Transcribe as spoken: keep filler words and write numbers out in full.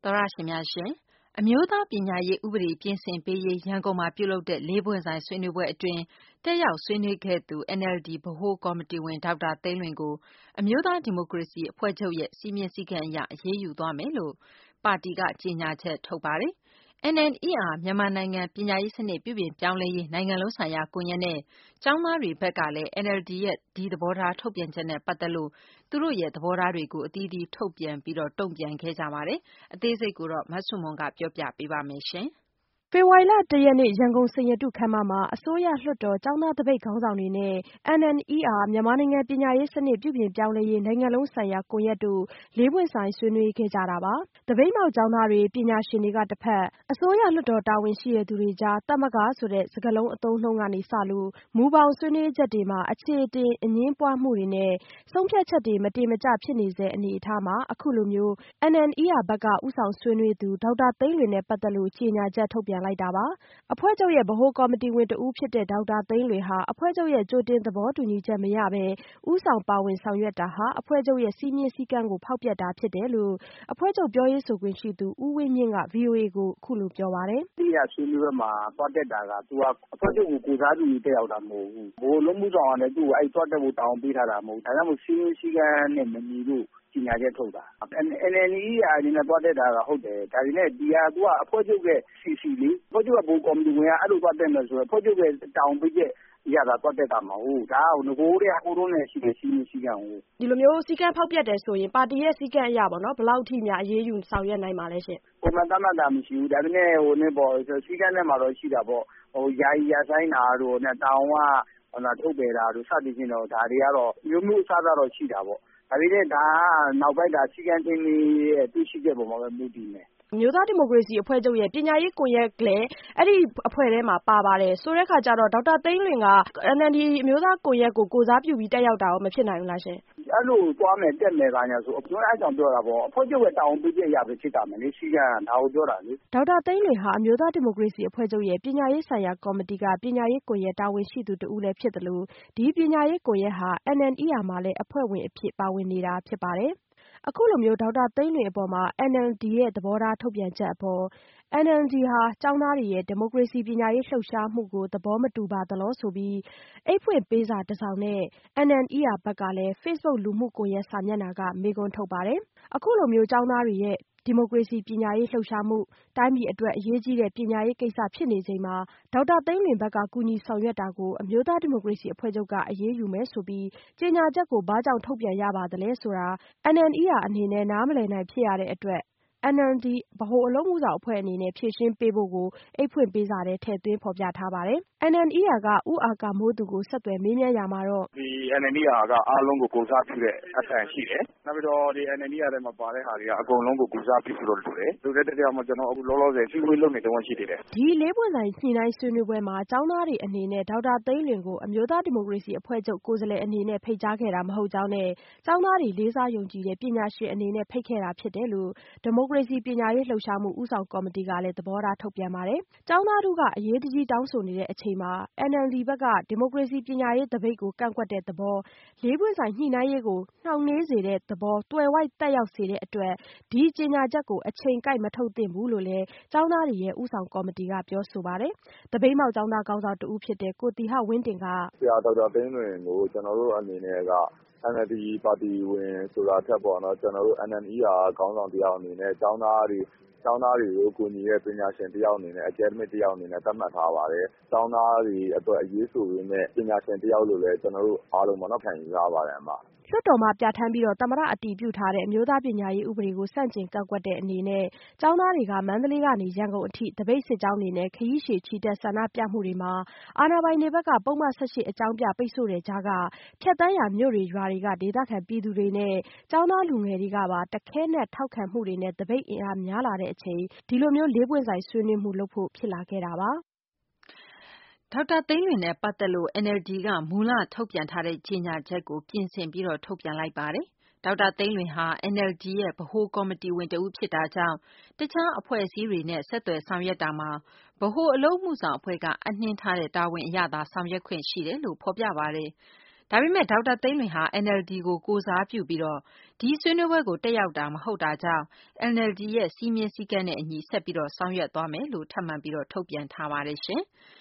သောရရှင်များရှင်အမျိုးသားပညာရေးဥပဒေပြင်ဆင်ပေးရေးရန်ကုန်မှာပြုလုပ်တဲ့လေးပွင့်ဆိုင်ဆွေးနွေးပွဲအတွင်းတက်ရောက်ဆွေးနွေးခဲ့သူ N L D ဗဟိုကော်မတီဝင်ဒေါက်တာသိန်းလွင်ကိုအမျိုးသားဒီမိုကရေစီအဖွဲ့ချုပ်ရဲ့စီမင်းစည်းကမ်းအရအရေးယူသွားမယ်လို့ပါတီကကြေညာချက်ထုတ်ပါတယ်။ N N E R မြန်မာနိုင်ငံပညာရေးစနစ်ပြုပြင်ပြောင်းလဲရေးနိုင်ငံလုံးဆိုင်ရာကွန်ရက်နဲ့ကျောင်းသားတွေဘက်ကလည်း N L D ရဲ့ဒီသဘောထားထုတ်ပြန်ချက်နဲ့ပတ်သက်လို့သူတို့ရဲ့သဘောထားတွေကိုအသီးသီးထုတ်ပြန်ပြီးတော့တုံ့ပြန်ခဲ့ကြပါတယ်။အသေးစိတ်ကိုတော့မဆုမွန်ကပြောပြပေးပါမယ်ရှင်။ဖေဖော်ဝါရီလတရက်နေ့ရန်ကုန်စိန်ရတုခန်းမမှာအစိုးရလွှတ်တော်ကျောင်းသားသပိတ်ခေါင်းဆောင်တွေနဲ့ N N E R မြန်မာနိုင်ငံပညာရေးစနစ်ပြုပြင်ပြောင်းလဲရေးနိုင်ငံလုံးဆိုင်ရာကွန်ရက်တို့လေးပွင့်ဆိုင်ဆွေးနွေးခဲ့ကြတာပါ။သပိတ်မှောက်ကျောင်းသားတွေပညာရှင်တွေကတစ်ဖက်အစိုးရလွှတ်တော်တာဝန်ရှိတဲ့သူတွေကြားသမဂ္ဂဆိုတဲ့စကားလုံးအသုံးနှုန်းကနေစလို့မူပေါင်းဆွေးနွေးချက်တွေမှာအခြေအတင်အငင်းပွားမှုတွေနဲ့ဆုံးဖြတ်ချက်တွေမတေမကျဖြစ်နေစေအနေအထားမှာအခုလိုမျိုး N N E R ဘက်ကဥဆောင်ဆွေးနွေးသူဒေါက်တာသိန်းလွင်နဲ့ပတ်သက်လို့ကြေညာချက်ထုတ်ပြန်လိုက်တာပါ။အဖွဲ့ချုပ်ရဲ့ဗဟိုကော်မတီဝင်တဦးဖြစ်တဲ့ဒေါက်တာသိန်းလွင်ဟာအဖွဲ့ချုပ်ရဲ့ကြိုတင်သဘောတူညီချက်မရဘဲဥဆောင်ပါဝင်ဆောင်ရွက်တာဟာအဖွဲ့ချုပ်ရဲ့စည်းမျဉ်းစည်းကမ်းကိုဖောက်ဖျက်တာဖြစ်တယ်လို့အဖွဲ့ချုပ်ပြောရေးဆိုခွင့်ရှိသူဦးဝင်းမြင့်က ဗွီအိုအေကိုအခုလိုပြောပါတယ်။ဒီကဆွေးနွေးပွဲမှာသွားတက်တာကသူကအဖွဲ့ချုပ်ကိုကိုစားပြုပြီးတက်ရောက်တာမဟုတ်ဘူး။ဘိုလ်လုံးမှုဆောင်ကလည်းသူ့ကိုအဲ့သွားတက်ဖို့တောင်းပေးထားတာမဟုတ်ဘူး။ဒါကြောင့်မို့စည်းမျဉ်းစည်းကမ်းနဲ့မညီလို့ပညာချက်ထုတ်တာ။ N N E R အနေနဲ့သွားတက်တာကဟုတ်တယ်။ဒါပေမဲ့ဒီဟာသူကအဖွဲ့ချုပ်ရဲ့ C C လေအဖွဲ့ချုပ်ကဘိုလ်ကော်မတီဝင်ကအဲ့လိုသွားတက်မယ်ဆိုတော့အဖွဲ့ချုပ်ရဲ့တောင်းပေးချက်ရတာသွားတက်တာမဟုတ်ဒါကငကိုးတဲ့ကိုတုံးနဲ့ရှိတဲ့စီမင်းစည်းကမ်းကိုဒီလိုမျိုးစည်းကမ်းဖောက်ပြတ်တယ်ဆိုရင်ပါတီရဲ့စည်းကမ်းအရပေါ့နော်ဘယ်လောက်ထိများအရေးယူဆောင်ရွက်နိုင်ပါလဲရှင်ပုံမှန်တတ်မှတ်တာမရှိဘူးဒါပေမဲ့ဟိုနေပေါ့စည်းကမ်းထဲမှာတော့ရှိတာပေါ့ဟိုယာယီရဆိုင်တာတို့နဲ့တောင်းကဟိုလာထုတ်ပေတာတို့စသည်ဖြင့်တော့ဒါတွေကတော့မျိုးမျိုးအစားအသောက်တော့ရှိတာပေါ့ဒါပေမဲ့ဒါကနောက်ပိုင်းဒါစည်းကမ်းချင်းလေးရဲ့သိရှိချက်ပုံမှာပဲမူတည်နေအမျိုးသားဒီမိုကရေစီအဖွဲ့ချုပ်ရဲ့ပညာရေးကွန်ရက်လည်းအဲ့ဒီအဖွဲ့ထဲမှာပါပါတယ်ဆိုတဲ့ခါကျတော့ဒေါက်တာသိန်းလွင်က N N D အမျိုးသားကွန်ရက်ကိုကိုစားပြုပြီးတက်ရောက်တာရောမဖြစ်နိုင်ဘူးလားရှင်အဲ့လိုသွားမယ်တက်မယ်ကညာဆိုကျွန်တော်အဲ့ကြောင့်ပြောတာပေါ့အဖွဲ့ချုပ်ရဲ့တာဝန်ပေးချက်ရပဲဖြစ်တာမယ်လေစီကံဒါကိုပြောတာလေဒေါက်တာသိန်းလွင်ဟာအမျိုးသားဒီမိုကရေစီအဖွဲ့ချုပ်ရဲ့ပညာရေးဆိုင်ရာကော်မတီကပညာရေးကွန်ရက်တာဝန်ရှိသူတဦးလည်းဖြစ်တယ်လို့ဒီပညာရေးကွန်ရက်ဟာ N N E R မှာလည်းအဖွဲ့ဝင်အဖြစ်ပါဝင်နေတာဖြစ်ပါတယ်အခုလိုမျိုးဒေါက်တာသိန်းလွင်အပေါ်မှာ N L D ရဲ့သဘောထားထုတ်ပြန်ချက်အပေါ် N L D ဟာကျောင်းသားတွေရဲ့ဒီမိုကရေစီပညာရေးလှုပ်ရှားမှုကိုသဘောမတူပါသလိုဆိုပြီးအိတ်ဖွင့်ပေးစာတစ်စောင်နဲ့ N N E R ဘက်ကလည်း Facebook လူမှုကွန်ရက်စာမျက်နှာကမေးခွန်းထုတ်ပါတယ်အခုလိုမျိုးကျောင်းသားတွေရဲ့ဒီမိုကရေစီပညာရေးလှုပ်ရှားမှုတိုင်းပြည်အတွက်အရေးကြီးတဲ့ပညာရေးကိစ္စဖြစ်နေချိန်မှာဒေါက်တာသိန်းလွင်ဘက်ကကူညီဆောင်ရွက်တာကိုအမျိုးသားဒီမိုကရေစီအဖွဲ့ချုပ်ကအရေးယူမယ်ဆိုပြီးကြေညာချက်ကိုဘာကြောင့်ထုတ်ပြန်ရပါသလဲဆိုတာ N N E R အနေနဲ့နားမလည်နိုင်ဖြစ်ရတဲ့အတွက် N L D ဗဟိုအလုပ်မှုဆောင်အဖွဲ့အနေနဲ့ဖြည့်ရှင်းပေးဖို့ကိုအိတ်ဖွင့်ပေးစာထဲထည့်သွင်းဖော်ပြထားပါတယ်။ N N E R ကဦးအာကာမိုးသူကိုဆက်သွယ်မေးမြန်းရာမှာတော့ဒီ N N E R ကအားလုံးကိုကိုစားပြုတဲ့အဆင့်ရှိတယ်။နောက်ပြီးတော့ဒီ N N E R ထဲမှာပါတဲ့ဟာတွေကအကုန်လုံးကိုကိုစားပြုလို့လုပ်တယ်။လုပ်တဲ့တရားမှာကျွန်တော်အခုလောလောဆယ်စီဝေးလုပ်နေတုန်းရှိသေးတယ်။ဒီလေးပွင့်ဆိုင်ညှိနှိုင်းဆွေးနွေးပွဲမှာကျောင်းသားတွေအနေနဲ့ဒေါက်တာသိန်းလွင်ကိုအမျိုးသားဒီမိုကရေစီအဖွဲ့ချုပ်ကိုယ်စားလှယ်အနေနဲ့ဖိတ်ကြားခဲ့တာမဟုတ်ကြောင်းနဲ့ကျောင်းသားတွေလေးစားယုံကြည်တဲ့ပညာရှင်အနေနဲ့ဖိတ်ခဲ့တာဖြစ်တယ်လို့ဒီမိုကရေစီပညာရေးလှုပ်ရှားမှုဦးဆောင်ကော်မတီကလည်းသဘောထားထုတ်ပြန်ပါတယ်။ကျောင်းသားတို့ကအရေးတကြီးတောင်းဆိုနေတဲ့အချိန်မှာ N L D ဘက်ကဒီမိုကရေစီပညာရေးတပိတ်ကိုကန့်ကွက်တဲ့သဘောလေးပွင့်ဆိုင်ညှိနှိုင်းရေးကိုနှောင့်နှေးစေတဲ့သဘောတွယ်ဝိုက်တက်ရောက်စေတဲ့အတွက်ဒီကြေညာချက်ကိုအချိန်ကိုက်မထုတ်သင့်ဘူးလို့လည်းကျောင်းသားတွေရဲ့ဦးဆောင်ကော်မတီကပြောဆိုပါတယ်။တပိတ်မှောက်ကျောင်းသားခေါင်းဆောင်တဦးဖြစ်တဲ့ကိုတီဟဝင်းတင်ကဆရာဒေါက်တာသိန်းလွင်ကိုကျွန်တော်တို့အနေနဲ့ကN L D ပါတီဝင်ဆိုတာထက်ပေါ့နော်ကျွန်တော်တို့ N N E R ခေါင်းဆောင်တယောက်အနေနဲ့ကျောင်းသားတွေကျောင်းသားတွေကိုကူညီတဲ့ပညာရှင်တယောက်အနေနဲ့ academic တယောက်အနေနဲ့သတ်မှတ်ထားပါတယ်။ကျောင်းသားတွေအတွက်အရေးဆိုရင်းနဲ့ပညာရှင်တယောက်လို့လည်းကျွန်တော်တို့အားလုံးပေါ့နော်ခံယူရပါတယ်အမ။လွှတ်တော်မှာပြဋ္ဌာန်းပြီးတော့သမ္မတအတည်ပြုထားတဲ့အမျိုးသားပညာရေးဥပဒေကိုဆန့်ကျင်ကန့်ကွက်တဲ့အနေနဲ့ကျောင်းသားတွေကမန္တလေးကနေရန်ကုန်အထိတပိတ်စစ်ကြောင်းတွေနဲ့ခရီးရှည်ချီတက်ဆန္ဒပြမှုတွေမှာအာဏာပိုင်တွေဘက်ကပုံမှန်၁၈အကြောင်းပြပိတ်ဆို့တဲ့ကြားကဖြတ်တန်းရာမြို့တွေရွာတွေကဒေသခံပြည်သူတွေနဲ့ကျောင်းသားလူငယ်တွေကပါတခဲနဲ့ထောက်ခံမှုတွေနဲ့တပိတ်အင်အားများလာတဲ့အချိန်ဒီလိုမျိုးလေးပွင့်ဆိုင်ဆွေးနွေးမှုလုပ်ဖို့ဖြစ်လာခဲ့တာပါ။ဒေါက်တာသိန်းလွင်နဲ့ပတ်သက်လို့ N L D ကမူလထုတ်ပြန်ထားတဲ့ကြေညာချက်ကိုပြင်ဆင်ပြီးတော့ထုတ်ပြန်လိုက်ပါတယ်။ဒေါက်တာသိန်းလွင်ဟာ N L D ရဲ့ဗဟိုကော်မတီဝင်တဦးဖြစ်တာကြောင့်တခြားအဖွဲ့အစည်းတွေနဲ့ဆက်သွယ်ဆောင်ရွက်တာမှာဗဟိုအလုပ်မှုဆောင်အဖွဲ့ကအနှင်းထားတဲ့တာဝန်အရသာဆောင်ရွက်ခွင့်ရှိတယ်လို့ဖော်ပြပါတယ်။ဒါပေမဲ့ဒေါက်တာသိန်းလွင်ဟာ N L D ကိုကိုယ်စားပြုပြီးတော့ဒီဆွေးနွေးပွဲကိုတက်ရောက်တာမဟုတ်တာကြောင့် N L D ရဲ့စည်းမျဉ်းစည်းကမ်းနဲ့အညီဆက်ပြီးတော့ဆောင်ရွက်သွားမယ်လို့ထပ်မံပြီးတော့ထုတ်ပြန်ထားပါတယ်ရှင်။